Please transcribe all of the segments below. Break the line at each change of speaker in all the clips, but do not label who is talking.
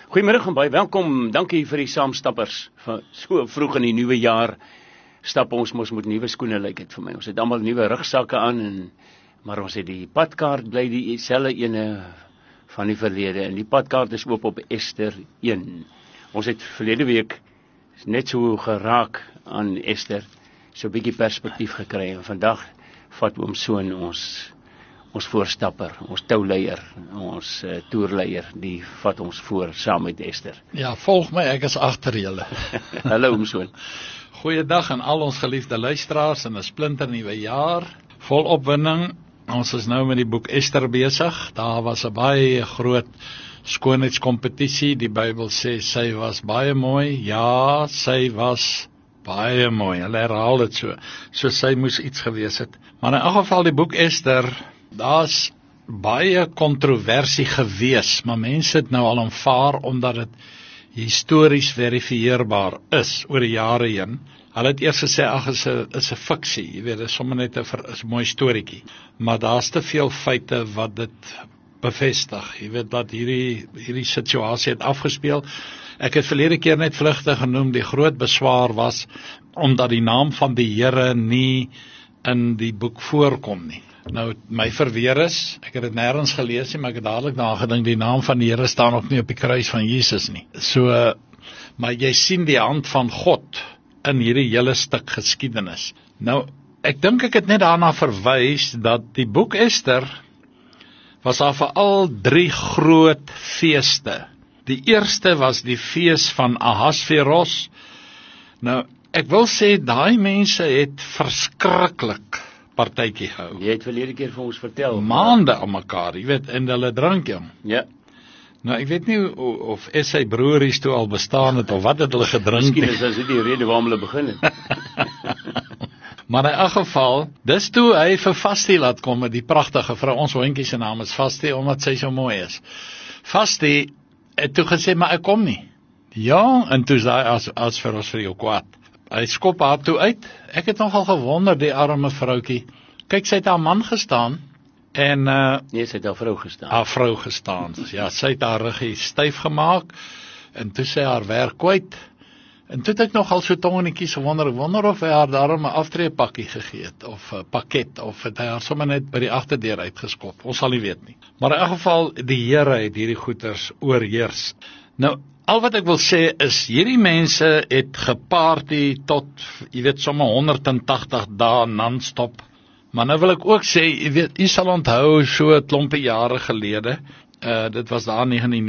Goeiemiddag en baie welkom, dankie vir die saamstappers. So vroeg in die nuwe jaar stap ons mos met nuwe skoene, lyk dit vir my. Ons het almal nuwe rugsakke aan, maar ons het die padkaart bly dieselfde ene van die verlede. En die padkaart is op Ester 1. Ons het verlede week net so geraak aan Ester, so 'n bietjie perspektief gekry. En vandag vat oom Soon ons voorstapper, ons touleier, ons toerleier, die vat ons voor saam met Ester.
Ja, volg my, ek is agter julle.
Hallo oom Soon.
Goeiedag aan al ons geliefde luisteraars in 'n splinter nuwe jaar. Vol opwinding. Ons is nou met die boek Ester besig. Daar was 'n baie groot skoonheidskompetisie. Die Bybel sê sy was baie mooi. Ja, sy was baie mooi. Hulle herhaal dit so sy moes iets gewees het. Maar in elk geval die boek Ester, daar's baie kontroversie gewees, maar mense het nou al aanvaar omdat dit histories verifieerbaar is oor die jare heen. Hulle het eers gesê ag, is 'n fiksie, jy weet, dit is sommer net 'n mooi storieetjie. Maar daar's te veel feite wat dit bevestig. Jy weet dat hierdie situasie het afgespeel. Ek het verlede keer net vlugtig genoem, die groot beswaar was omdat die naam van die Here nie in die boek voorkom nie. Nou, my verweer is, ek het dit nêrens gelees nie, maar ek het dadelik nagedink, die naam van die Here staan ook nie op die kruis van Jesus nie. So, maar jy sien die hand van God in hierdie hele stuk geskiedenis. Nou, ek dink ek het net daarna verwys, dat die boek Ester was daar vir al 3 groot feeste. Die eerste was die fees van Ahasveros. Nou, ek wil sê, daai mense het verskriklik partytjie gehou.
Jy het verlede keer vir ons vertel.
Maande aan mekaar, jy weet, en hulle drank jong.
Ja.
Nou, ek weet nie of sy broeries toe al bestaan het, of wat het hulle gedrink.
Miskien is dit die rede waarom hulle begin het.
Maar in elk geval, dis toe hy vir Vasti laat kom, met die pragtige vrou, ons hondjie se naam is Vasti, omdat sy so mooi is. Vasti het toe gesê, maar ek kom nie. Ja, en toe is daai as vir ons vir jou kwaad. Hy skop haar toe uit. Ek het nogal gewonder, die arme vroutjie. Kyk, sy het haar man gestaan, en
Nee, sy het haar vrou gestaan.
Haar vrou gestaan. Ja, sy het haar ruggie styf gemaak, en toe sy haar werk kwyt. En toe het ek nogal so tongenetjies gewonder, ek wonder of hy haar daarom 'n aftreepakkie gegee het, of 'n pakket, of het hy haar sommer net by die agterdeur uitgeskop. Ons sal nie weet nie. Maar in elk geval, die Here het hierdie goeters oorheers. Nou, al wat ek wil sê is, hierdie mense het geparty tot, jy weet, sommer 180 dae non-stop. Maar nou wil ek ook sê, jy weet, jy sal onthou so 'n klompie jare gelede, dit was daar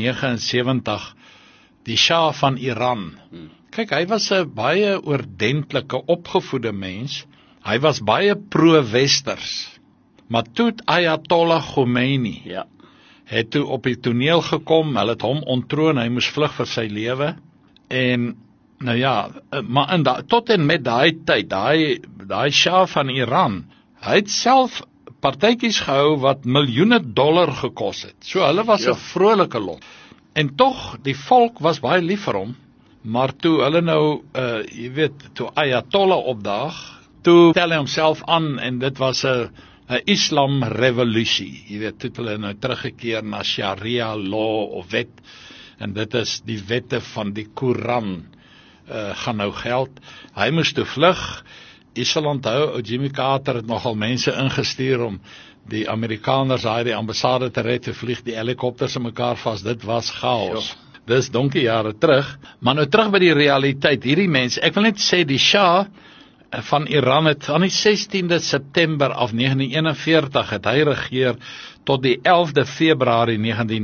1979, die Shah van Iran. Kyk, hy was 'n baie oordentlike, opgevoede mens. Hy was baie pro-westers. Maar toe Ayatollah Khomeini,
Ja.
het toe op die toneel gekom, hulle het hom ontroon, hy moes vlug vir sy lewe, en, nou ja, maar tot en met daai tyd, daai Shah van Iran, hy het self partytjies gehou wat miljoene dollar gekos het, so hulle was 'n vrolike lot, en tog, die volk was baie lief vir hom, maar toe hulle nou, jy weet, toe Ayatollah opdaag, toe tel hy homself aan, en dit was 'n Islam revolusie, jy weet, toe hulle nou teruggekeer na Sharia law of wet, en dit is die wette van die Koran, gaan nou geld. Hy moes toe vlug. Jy sal onthou, Jimmy Carter het nogal mense ingestuur om die Amerikaners die ambassade te red, te vlieg die helikopters in mekaar vas, dit was chaos. Dis donkie jare terug, maar nou terug by die realiteit, hierdie mense, ek wil net sê, die Shah van Iran het aan die 16de September af 1941 het hy regeer tot die 11de Februarie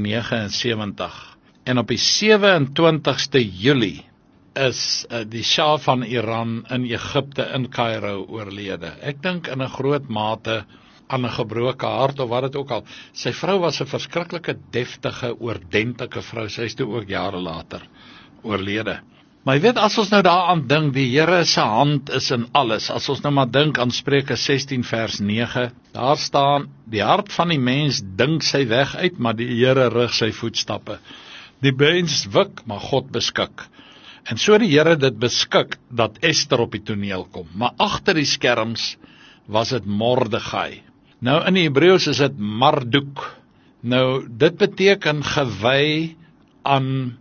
1979. En op die 27ste Julie is die Shah van Iran in Egipte in Kaïro oorlede. Ek dink in 'n groot mate aan 'n gebroke hart of wat dit ook al. Sy vrou was 'n verskriklike deftige, oordentlike vrou. Sy is toe ook jare later oorlede. Maar jy weet, as ons nou daaraan dink, die Here se hand is in alles. As ons nou maar dink aan Spreuke 16 vers 9, daar staan, die hart van die mens dink sy weg uit, maar die Here rig sy voetstappe. Die mens wik, maar God beskik. En so die Here dit beskik, dat Ester op die toneel kom. Maar agter die skerms was dit Mordegai. Nou in die Hebreëus is dit Marduk. Nou dit beteken gewy aan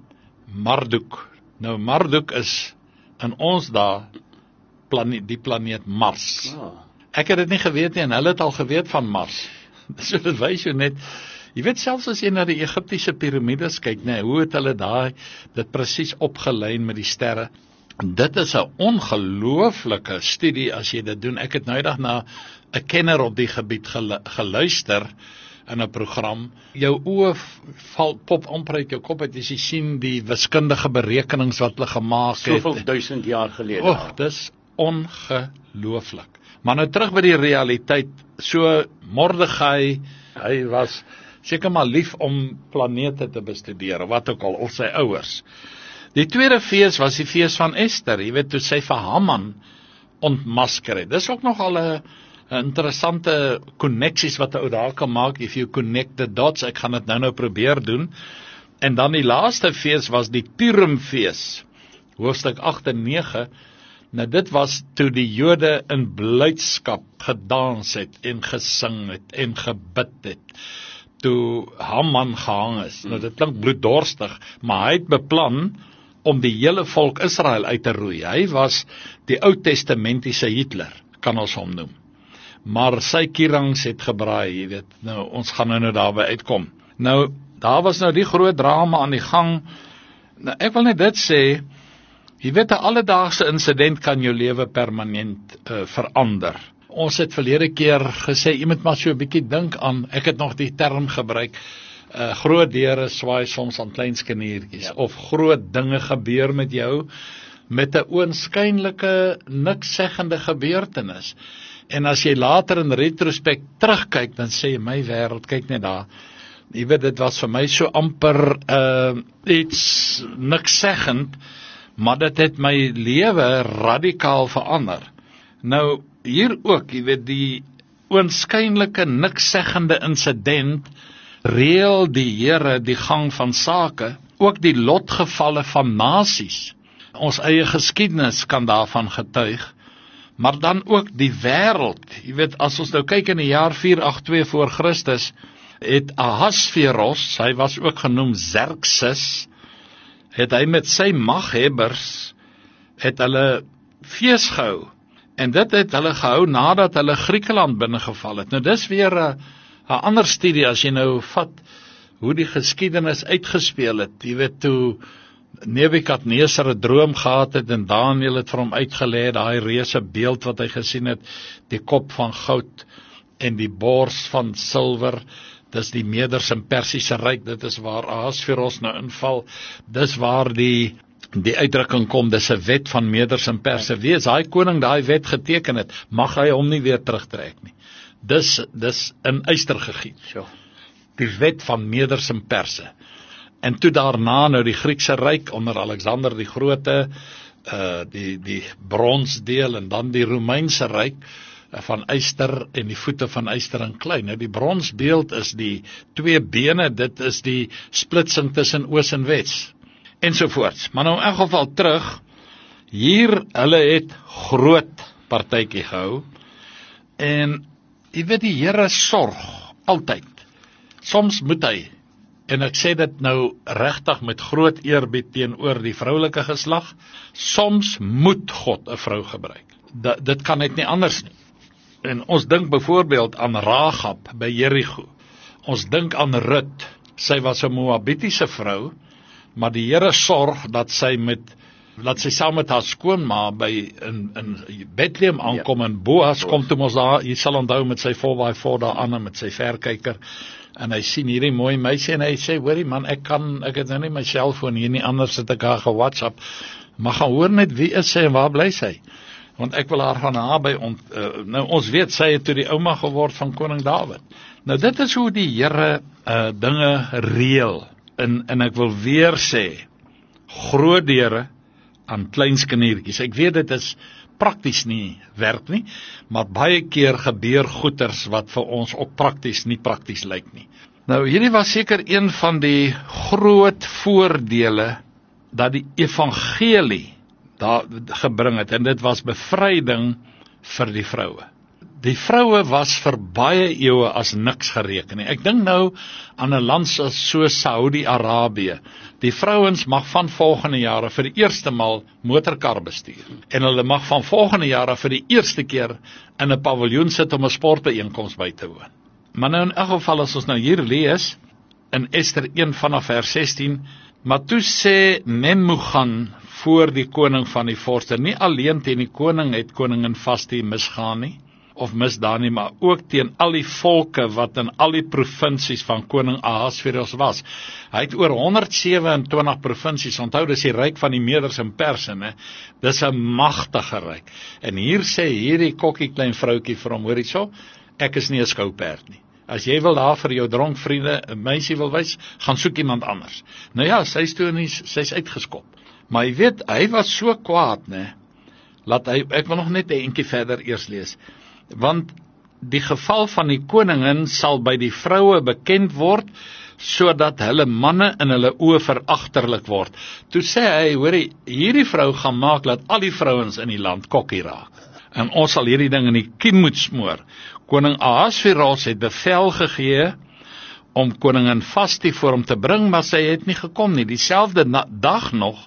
Marduk. Nou Marduk is in ons dae die planeet Mars. Ek het dit nie geweet nie en hulle het al geweet van Mars. So dit wys jou net, jy weet selfs as jy na die Egiptiese piramides kyk, hoe het hulle dit presies opgelyn met die sterre. Dit is 'n ongelooflike studie as jy dit doen. Ek het nou eendag na 'n kenner op die gebied geluister in 'n program. Jou oë pop amper uit jou kop uit as jy sien die wiskundige berekenings wat hulle gemaak het.
Soveel 1000 jaar gelede.
Dis ongelooflik. Maar nou terug by die realiteit. So Mordegai, hy was seker maar lief om planete te bestudeer, wat ook al, of sy ouers. Die tweede fees was die fees van Ester, jy weet, toe sy vir Haman ontmasker het. Dis ook nogal 'n interessante koneksies wat 'n ou daar kan maak, if you connect the dots. Ek gaan dit nou probeer doen. En dan die laaste fees was die Purimfees, hoofstuk 8 en 9. Nou dit was toe die Jode in blydskap gedans het en gesing het en gebid het, toe Haman gehang is. Nou dit klink bloeddorstig, maar hy het beplan om die hele volk Israel uit te roei. Hy was die Ou Testamentiese Hitler, kan ons hom noem. Maar sy kierangs het gebraai, jy weet. Nou ons gaan nou daarby uitkom. Nou daar was nou die groot drama aan die gang. Nou ek wil net dit sê, jy weet 'n alledaagse insident kan jou lewe permanent verander. Ons het verlede keer gesê, jy moet maar so 'n bietjie dink aan, ek het nog die term gebruik, groot deure swaai soms aan klein skeniertjies, of groot dinge gebeur met jou, met 'n oënskynlike, nikszeggende gebeurtenis. En as jy later in retrospek terugkyk, dan sê jy, my wêreld, kyk net daar, jy weet, dit was vir my so amper iets nikszeggend, maar dit het my lewe radikaal verander. Nou, hier ook, jy weet, die oënskynlike nikszeggende insident, reël die Here die gang van sake, ook die lotgevalle van nasies. Ons eie geskiedenis kan daarvan getuig, maar dan ook die wêreld. Jy weet, as ons nou kyk in die jaar 482 voor Christus, het Ahasveros, hy was ook genoem Xerxes, het hy met sy maghebbers, het hulle fees gehou, en dit het hulle gehou nadat hulle Griekeland binnengeval het. Nou dis weer 'n ander studie, as jy nou vat, hoe die geskiedenis uitgespeel het, jy weet, toe Nebukadneser 'n droom gehad het, en Daniël het vir hom uitgelê, daai reuse beeld wat hy gesien het, die kop van goud, en die bors van silwer, dis die Meders en Persiese ryk, dit is waar Ahasveros nou inval, dis waar die uitdrukking kom, dis 'n wet van Meders en Perse, wie is daai koning daai wet geteken het, mag hy hom nie weer terugtrek nie, dis in yster gegiet, die wet van Meders en Perse, en toe daarna nou die Griekse ryk, onder Alexander die Grote, die bronsdeel, en dan die Romeinse ryk, van yster en die voete van yster en klei. Nou die bronsbeeld is die twee bene, dit is die splitsing tussen oos en wes, ensovoorts. Maar nou in elk geval terug, hier, hulle het groot partytjie gehou, en jy weet die Here sorg, altyd. Soms moet hy, en ek sê dit nou regtig met groot eerbied teenoor die vroulike geslag, soms moet God 'n vrou gebruik. Dit kan net nie anders nie. En ons dink byvoorbeeld aan Rahab by Jerigo. Ons dink aan Rut. Sy was 'n Moabitiese vrou, maar die Here sorg dat sy saam met haar skoonma in Bethlehem aankom, en Boas kom toe ons daar, jy sal onthou met sy 4x4 daar aan en met sy verkyker, en hy sien hierdie mooi meisie, en hy sê, hoorie man, ek het nou nie my selfoon hier nie, anders het ek haar ge-WhatsApp, maar gaan hoor net wie is sy en waar bly sy, want ek wil haar gaan naby nou ons weet, sy het toe die ouma geword van koning Dawid. Nou dit is hoe die Here dinge reël, en ek wil weer sê, groot deure aan klein skeniertjies. Ek weet dit is prakties nie werk nie, maar baie keer gebeur goeters wat vir ons ook prakties nie prakties lyk nie. Nou hierdie was seker een van die groot voordele dat die evangelie daar gebring het, en dit was bevryding vir die vroue. Die vroue was vir baie eeue as niks gereken. Ek dink nou aan 'n land so Saudi-Arabië. Die vrouens mag van volgende jare vir die eerste maal motorkar bestuur. En hulle mag van volgende jare vir die eerste keer in 'n paviljoen sit om 'n sportbyeenkoms by te woon. Maar nou in elk geval as ons nou hier lees in Ester 1 vanaf vers 16, maar toe sê Memucan voor die koning van die vorste, nie alleen teen die koning het koningin Vasti misgaan nie, of misdaan nie, maar ook teen al die volke wat in al die provinsies van koning Ahasveros was. Hy het oor 127 provinsies, onthou dis die ryk van die Meders en Perse, né? Dis 'n magtige ryk. En hier sê hierdie kokkie klein vroutjie vir hom, hoor hierso, ek is nie 'n skouperd nie. As jy wil daar vir jou dronk vriende 'n meisie wil wys, gaan soek iemand anders. Nou ja, sy's uitgeskop. Maar jy weet, hy was so kwaad, né? Laat hy, ek wil nog net 'n entjie verder eers lees. Want die geval van die koningin sal by die vroue bekend word, sodat hulle manne in hulle oë veragterlik word. Toe sê hy, hoorie, hierdie vrou gaan maak dat al die vrouens in die land kokkie raak. En ons sal hierdie ding in die kiem moet smoor. Koning Ahasveros het bevel gegee om koningin Vasti voor hom te bring, maar sy het nie gekom nie. Dieselfde dag nog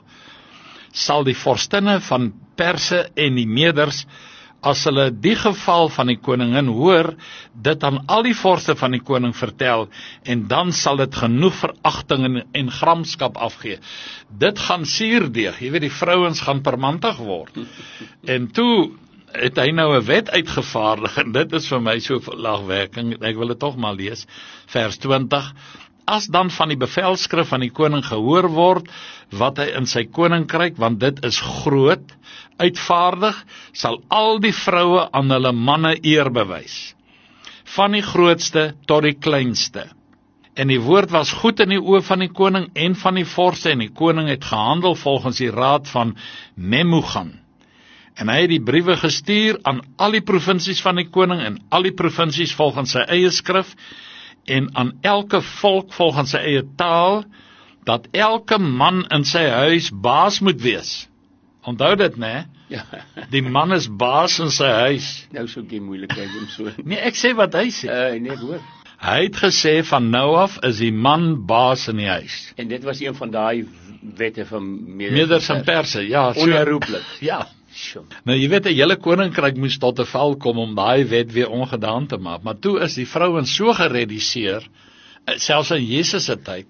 sal die vorstinne van Perse en die Meders, as hulle die geval van die koningin hoor, dit aan al die vorste van die koning vertel, en dan sal dit genoeg veragting en gramskap afgee. Dit gaan suurdeeg, jy weet, die vrouens gaan permantig word. En toe het hy nou 'n wet uitgevaardig, en dit is vir my so lagwekkend, ek wil dit tog maar lees, vers 20, as dan van die bevelskrif van die koning gehoor word, wat hy in sy koninkryk, want dit is groot, uitvaardig, sal al die vroue aan hulle manne eer bewys, van die grootste tot die kleinste. En die woord was goed in die oë van die koning en van die vorste, en die koning het gehandel volgens die raad van Memucan. En hy het die briewe gestuur aan al die provinsies van die koning, en al die provinsies volgens sy eie skrif, en aan elke volk volgens sy eie taal, dat elke man in sy huis baas moet wees. Onthou dit, né?
Ja.
Die man is baas in sy huis.
Nou so 'n moeilikheid om so.
Nee, ek sê wat hy sê.
Nee, hoor.
Hy het gesê van nou af is die man baas in die huis.
En dit was een van daai wette van
Meders en Perse, ja, so
onherroepelik.
Ja.
Sjoe.
Nou jy weet 'n hele koninkryk moes tot 'n val kom om daai wet weer ongedaan te maak, maar toe is die vrouens so gereduseer, selfs in Jesus se tyd.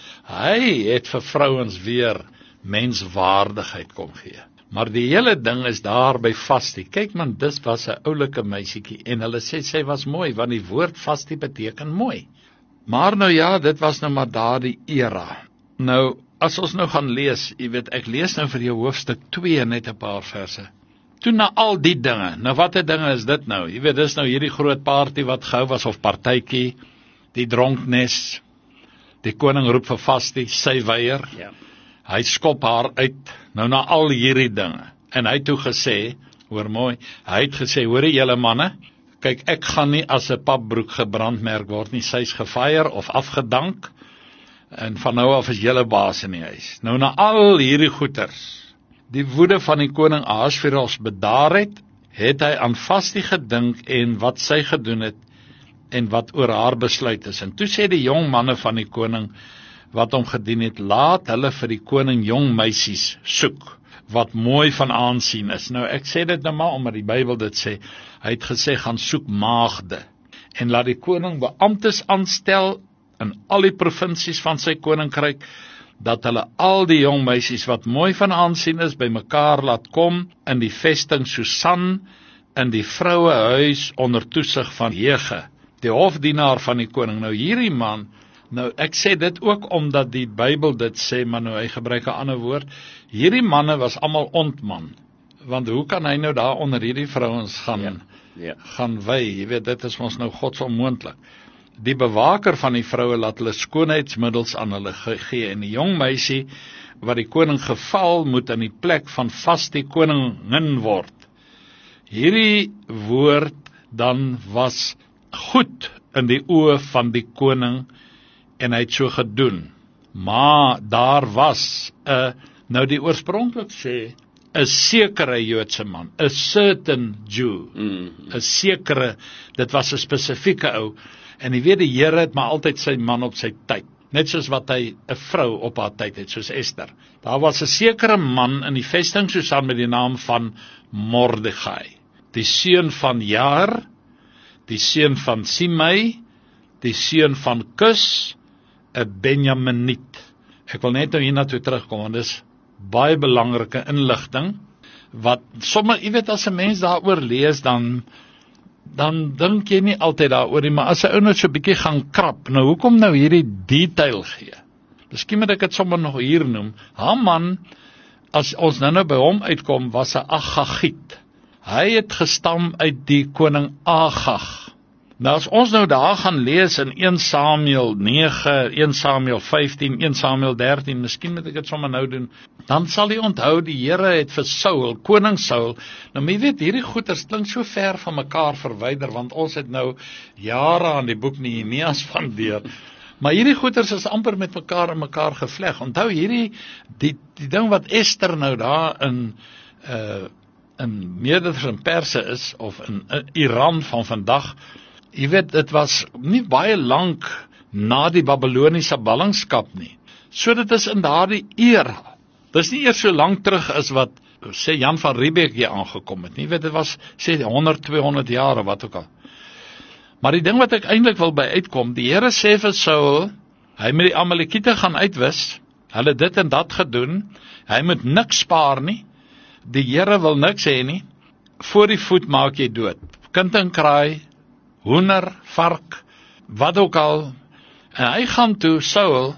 Hy het vir vrouens weer menswaardigheid kom gee. Maar die hele ding is daar by Vasti. Kyk man, dis was 'n oulike meisietjie en hulle sê sy was mooi, want die woord Vasti beteken mooi. Maar nou ja, dit was nou maar daardie era. Nou as ons nou gaan lees, jy weet, ek lees nou vir jou hoofstuk 2 net 'n paar verse. Toe na al die dinge, nou watter dinge is dit nou? Jy weet, dis nou hierdie groot party wat gehou was of partytjie, die dronknes, die koning roep vir Vasti, sy weier.
Ja.
Hy skop haar uit, nou na al hierdie dinge. En hy het toe gesê, hoor mooi, hy het gesê, hoorie julle manne, kyk, ek gaan nie as 'n papbroek gebrandmerk word nie, sy's gefeier of afgedank, en van nou af is julle baas in die huis. Nou na al hierdie goeters, die woede van die koning Ahasveros bedaar het hy aan Vasti gedink en wat sy gedoen het, en wat oor haar besluit is. En toe sê die jong manne van die koning, wat hom gedien het, laat hulle vir die koning jong meisies soek, wat mooi van aansien is. Nou ek sê dit nou maar, omdat die Bybel dit sê, hy het gesê, gaan soek maagde, en laat die koning beamptes aanstel, in al die provinsies van sy koninkryk, dat hulle al die jong meisies, wat mooi van aansien is, by mekaar laat kom, in die vesting Susan, in die vrouehuis, onder toesig van Hege, die hofdienaar van die koning. Nou hierdie man, nou ek sê dit ook omdat die Bybel dit sê, maar nou hy gebruik 'n ander woord, hierdie manne was almal ontman, want hoe kan hy nou daar onder hierdie vrouens gaan, gaan wy, jy weet, dit is ons nou gods onmoontlik. Die bewaker van die vroue laat hulle skoonheidsmiddels aan hulle gee, en die jong meisie, wat die koning geval, moet in die plek van Vasti koningin word. Hierdie woord dan was goed in die oë van die koning, en hy het so gedoen. Maar daar was, nou die oorspronklik sê, 'n sekere Joodse man, 'n certain Jew, 'n sekere, dit was 'n spesifieke ou, en jy weet die Here het maar altyd sy man op sy tyd, net soos wat hy 'n vrou op haar tyd het, soos Ester. Daar was 'n sekere man in die vesting Susan met die naam van Mordegai, die seun van Jaar, die seun van Simei, die seun van Kus, 'n Benjaminiet. Ek wil net nou hiernatoe terugkom, want dis baie belangrike inligting, wat sommer, jy weet, as 'n mens daaroor lees, dan dink jy nie altyd daaroor nie, maar as 'n ou net so 'n bietjie gaan krap, nou hoekom nou hierdie detail gee? Miskien moet ek dit sommer nog hier noem. Haman, as ons nou by hom uitkom, was 'n Agagiet. Hy het gestam uit die koning Agag. Nou as ons nou daar gaan lees in 1 Samuel 9, 1 Samuel 15, 1 Samuel 13, miskien moet ek dit sommer nou doen, dan sal jy onthou, die Here het vir Saul, koning Saul, nou my weet, hierdie goeters klink so ver van mekaar verwyder, want ons het nou jare aan die boek Nehemia spandeer, maar hierdie goeters is amper met mekaar in mekaar gevleg. Onthou hierdie, die ding wat Ester nou daar in Medes en Perse is, of in Iran van vandag, jy weet, dit was nie baie lank na die Babyloniese ballingskap nie. So dit is in daardie era. Dit is nie eers so lank terug as wat, sê Jan van Riebeeck hier aangekom het nie. Jy weet, dit was, sê 100, 200 jaar, wat ook al. Maar die ding wat ek eintlik wil by uitkom, die Here sê vir Saul, hy moet die Amalekiete gaan uitwis, hulle dit en dat gedoen, hy moet niks spaar nie, die Here wil niks hê nie, voor die voet maak jy dood, kind en kraai, hoender, vark, wat ook al, en hy gaan toe, Saul,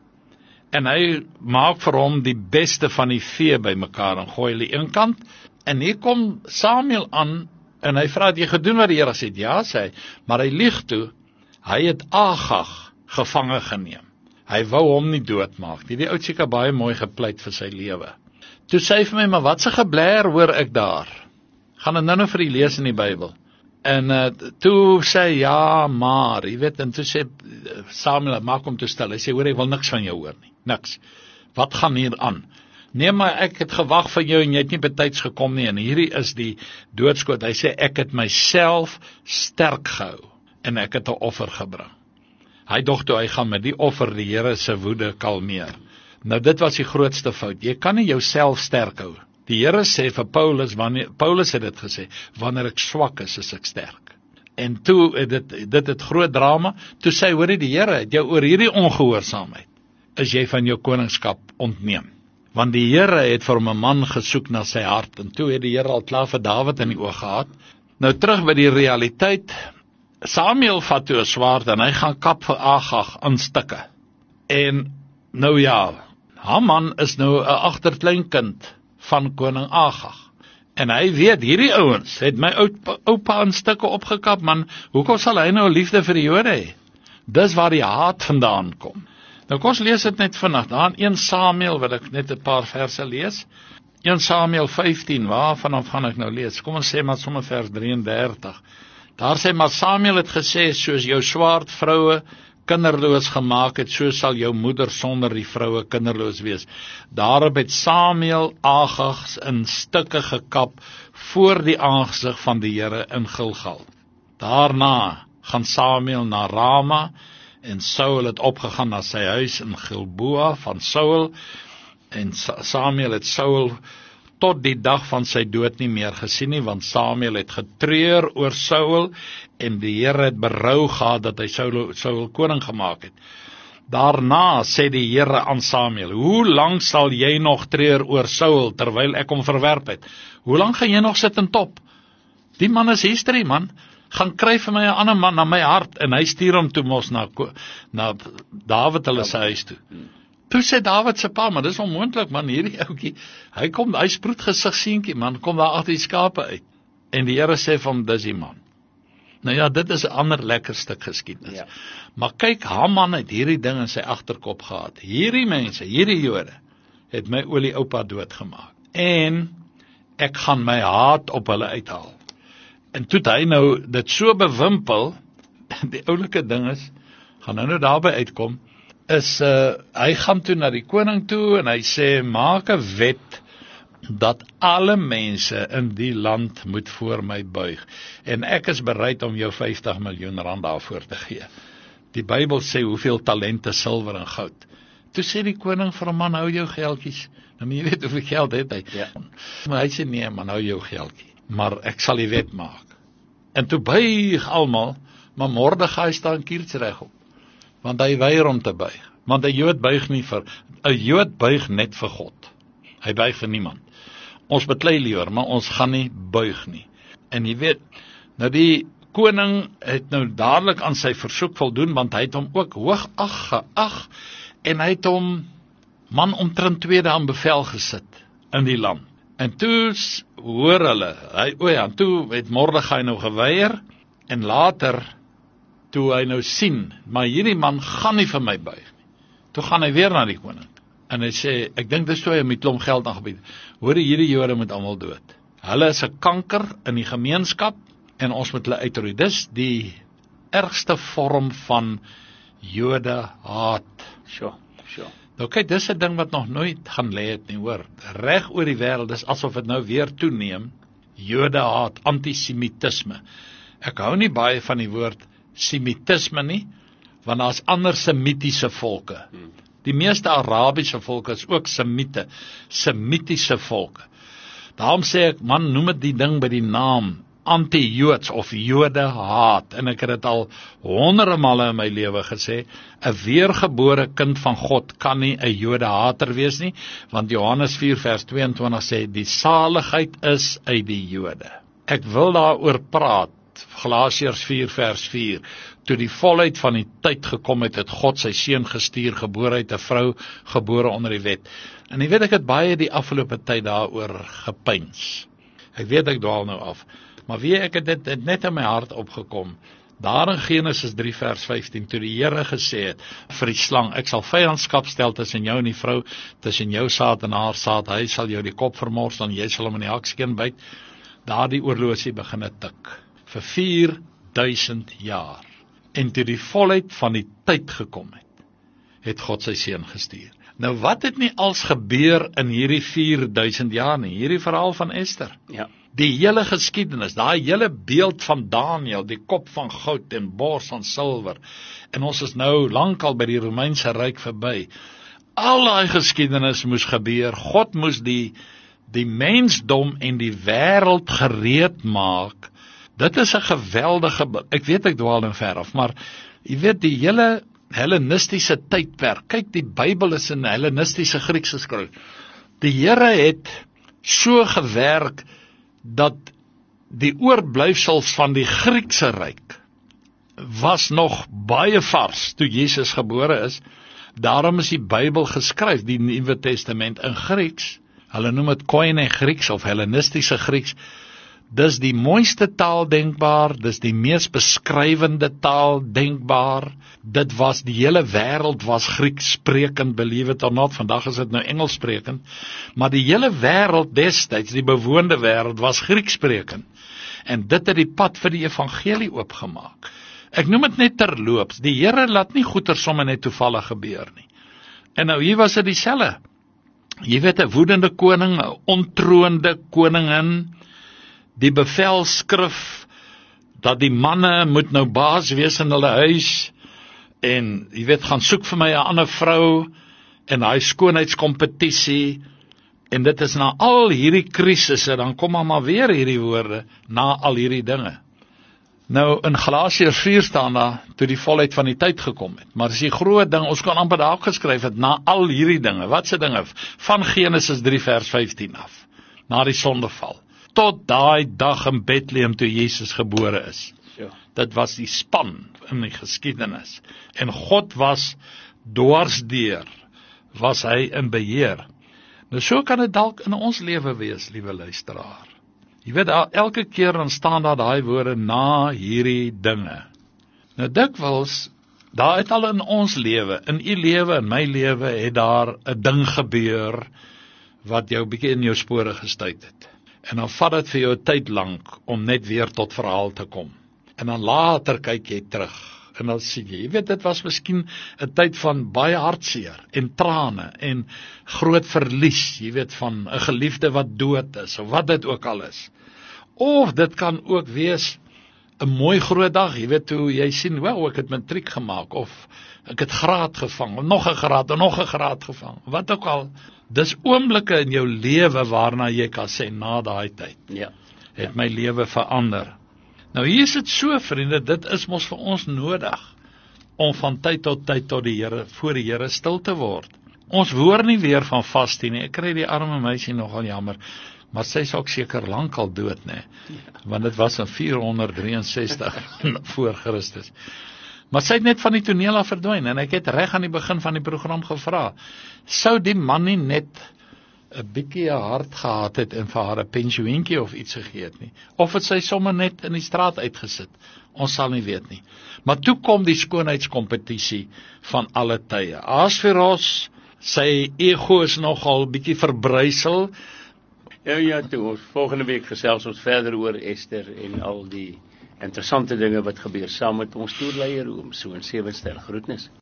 en hy maak vir hom die beste van die vee by mekaar, en gooi hulle een kant, en hier kom Samuel aan, en hy vra, het jy gedoen wat die Here sê? Ja, sê hy, maar hy lieg toe, hy het Agag gevange geneem, hy wou hom nie doodmaak, die oud seker baie mooi gepleit vir sy lewe. Toe sê hy vir my, maar wat se gebler hoor ek daar? Gaan dit nou vir die lees in die Bybel. En toe sê hy, ja, maar, jy weet, en toe sê Samuel, maak hom toe stil, hy sê, hoor, ek wil niks van jou hoor nie, niks. Wat gaan hier aan? Nee, maar ek het gewag vir jou, en jy het nie betyds gekom nie, en hierdie is die doodskoot, hy sê, ek het myself sterk gehou, en ek het 'n offer gebring. Hy dog toe, hy gaan met die offer die Here se woede kalmeer. Nou, dit was die grootste fout, jy kan nie jouself sterk hou. Die Here sê vir Paulus het dit gesê, wanneer ek swak is ek sterk. En toe, dit het groot drama, toe sê, hoor die Here, het jou oor hierdie ongehoorsaamheid, is jy van jou koningskap ontneem. Want die Here het vir hom 'n man gesoek na sy hart, en toe het die Here al klaar vir Dawid in die oog gehad. Nou terug by die realiteit, Samuel vat toe 'n swaard, en hy gaan kap vir Agag in stukke. En, nou ja, Haman is nou 'n agterkleinkind van koning Agag. En hy weet, hierdie ouens het my oupa in stukke opgekap, man, hoekom sal hy nou 'n liefde vir die Jode hê? Dis waar die haat vandaan kom. Nou kom ons lees dit net vannacht, daar in 1 Samuel, wil ek net 'n paar verse lees. 1 Samuel 15, waarvan gaan ek nou lees? Kom ons sê maar sommer vers 33. Daar sê, maar Samuel het gesê, soos jou swaard vroue kinderloos gemaak het, so sal jou moeder sonder die vroue kinderloos wees. Daarop het Samuel Agag in stukke gekap voor die aangesig van die Here in Gilgal. Daarna gaan Samuel na Rama, en Saul het opgegaan na sy huis in Gilboa van Saul, en Samuel het Saul tot die dag van sy dood nie meer gesien nie, want Samuel het getreur oor Saul, en die Here het berou gehad dat hy Saul koning gemaak het. Daarna sê die Here aan Samuel, hoe lang sal jy nog treur oor Saul, terwyl ek hom verwerp het? Hoe lang gaan jy nog sit en top? Die man is history, man. Gaan kry vir my 'n ander man na my hart, en hy stuur hom toe mos na Dawid hulle sy huis toe. Toe sê Dawid se pa, maar dis onmoontlik, man, hierdie ouetjie, hy sproet gesig seentjie, man, kom daar agter die skape uit. En die Here sê vir hom, dis die man. Nou ja, dit is 'n ander lekker stuk geskiedenis. Ja. Maar kyk, Haman het hierdie ding in sy agterkop gehad. Hierdie mense, hierdie Jode, het my oupa doodgemaak. En ek gaan my haat op hulle uithaal. En toe het hy nou dit so bewimpel, die oulike ding is, gaan nou daarby uitkom, is, hy gaan toe na die koning toe, en hy sê, maak 'n wet, dat alle mense in die land moet voor my buig, en ek is bereid om jou 50 miljoen rand daarvoor te gee. Die Bybel sê hoeveel talente silwer en goud. Toe sê die koning vir hom, man, hou jou geldjies. Nou, maar jy weet hoeveel geld het hy.
Ja.
Maar hy sê, nee, man, hou jou geldjie. Maar ek sal die wet maak. En toe buig almal, maar Mordegai staan kiersreg op. Want hy weier om te buig. Want 'n Jood buig nie vir, 'n Jood buig net vir God. Hy buig vir niemand. Ons beklei liewer, maar ons gaan nie buig nie. En jy weet, nou die koning het nou dadelik aan sy versoek voldoen, want hy het hom ook hoog geag, en hy het hom man omtrent 2 dae aan bevel gesit in die land. En toe hoor hulle, toe het Mordegai nou geweier, en later, toe hy nou sien, maar hierdie man gaan nie vir my buig nie. Toe gaan hy weer na die koning, en hy sê, ek dink dis toe hy met klomp geld aangebied, hoor hierdie Jode moet almal dood. Hulle is 'n kanker in die gemeenskap, en ons moet hulle uitroei. Dis die ergste vorm van Jode haat.
Sure.
Nou kyk, dis 'n ding wat nog nooit gaan lê het nie, hoor. Reg oor die wêreld, dis asof dit nou weer toeneem. Jode haat, antisemitisme. Ek hou nie baie van die woord semitisme nie, want daar's ander semitiese volke. Die meeste Arabiese volke is ook semitiese volke. Daarom sê ek, man, noem dit die ding by die naam, anti-Joods of Jode haat, en ek het dit al honderde male in my lewe gesê, 'n weergebore kind van God kan nie 'n Jode hater wees nie, want Johannes 4 vers 22 sê, die saligheid is uit die Jode. Ek wil daaroor praat, Galasiërs 4 vers 4, toe die volheid van die tyd gekom het, het God sy seun gestuur, gebore uit 'n vrou, gebore onder die wet. En jy weet, ek het baie die afgelope tyd daaroor gepeins. Ek weet ek dwaal nou af, maar weet ek het dit net in my hart opgekom. Daar in Genesis 3 vers 15, toe die Here gesê het vir die slang, ek sal vyandskap stel tussen jou en die vrou, tussen jou saad en haar saad, hy sal jou die kop vermors, dan jy sal hom in die hakskeen byt. Daar die oorlosie begin tik, vir 4000 jaar. En toe die volheid van die tyd gekom het God sy seun gestuur. Nou wat het nie als gebeur in hierdie 4000 jaar nie, hierdie verhaal van Ester.
Ja.
Die hele geskiedenis, daai hele beeld van Daniël, die kop van goud en bors van silwer, en ons is nou lankal by die Romeinse ryk verby. Al daai geskiedenis moes gebeur, God moes die mensdom en die wêreld gereed maak. Dit is 'n geweldige, ek weet ek dwaal nou ver af, maar jy weet die hele Hellenistiese tydperk, kyk die Bybel is in Hellenistiese Grieks geskryf. Die Here het so gewerk, dat die oorblyfsels van die Griekse ryk was nog baie vars toe Jesus gebore is. Daarom is die Bybel geskryf, die Nuwe Testament in Grieks. Hulle noem dit Koine Grieks of Hellenistiese Grieks. Dis die mooiste taal denkbaar, dis die mees beskrywende taal denkbaar. Dit was, die hele wêreld was Grieks sprekend, believe it or not, vandag is dit nou Engels sprekend, maar die hele wêreld destyds, die bewoonde wêreld, was Grieks sprekend. En dit het die pad vir die evangelie oopgemaak. Ek noem dit net terloops, die Here laat nie goeie sommer net toevallig gebeur nie. En nou hier was dit dieselfde. Jy weet, 'n woedende koning, 'n ontroonde koningin, die bevelskrif dat die manne moet nou baas wees in hulle huis, en jy weet, gaan soek vir my 'n ander vrou, en hy skoonheidskompetisie, en dit is na al hierdie krisisse, dan kom maar weer hierdie woorde, na al hierdie dinge. Nou, in Galasiërs 4 staan daar, toe die volheid van die tyd gekom het, maar dis die groot ding, ons kan amper daar geskryf het, na al hierdie dinge, wat se dinge? Van Genesis 3 vers 15 af, na die sondeval, tot daai dag in Bethlehem toe Jesus gebore is.
Ja.
Dit was die span in die geskiedenis. En God was dwarsdeur, was hy in beheer. Nou so kan dit dalk in ons lewe wees, liewe luisteraar. Jy weet, elke keer dan staan daar daai woorde, na hierdie dinge. Nou dikwels, daar het al in ons lewe, in u lewe, in my lewe, het daar 'n ding gebeur, wat jou bietjie in jou spore gestuit het. En dan vat dit vir jou tyd lank, om net weer tot verhaal te kom. En dan later kyk jy terug, En dan sien jy weet, dit was miskien 'n tyd van baie hartseer en trane en groot verlies, jy weet, van 'n geliefde wat dood is of wat dit ook al is. Of dit kan ook wees 'n mooi groot dag, jy weet, hoe jy sien, wel, ek het matriek gemaak of ek het graad gevang, nog 'n graad en nog 'n graad gevang. Wat ook al, dis oomblikke in jou lewe waarna jy kan sê na daai tyd.
Ja.
Het my lewe verander. Nou hier is dit so, vriende, dit is mos vir ons nodig om van tyd tot die Here, voor die Here stil te word. Ons hoor nie weer van vastie nie. Ek kry die arme meisie nogal jammer, maar sy is ook seker lankal dood, nê? Want dit was in 463 voor Christus. Maar sy het net van die toneel af verdwyn en ek het reg aan die begin van die program gevra, sou die man nie net 'n bietjie 'n hart gehad het en vir haar 'n pensioentjie of iets gegee het nie, of het sy sommer net in die straat uitgesit, ons sal nie weet nie. Maar toe kom die skoonheidskompetisie van alle tye. Ahasveros, sy ego is nogal bietjie verbrysel.
Ja, toe ons volgende week gesels ons verder oor Ester en al die interessante dinge wat gebeur saam met ons toerleier oom, so 'n sewe ster groetnis.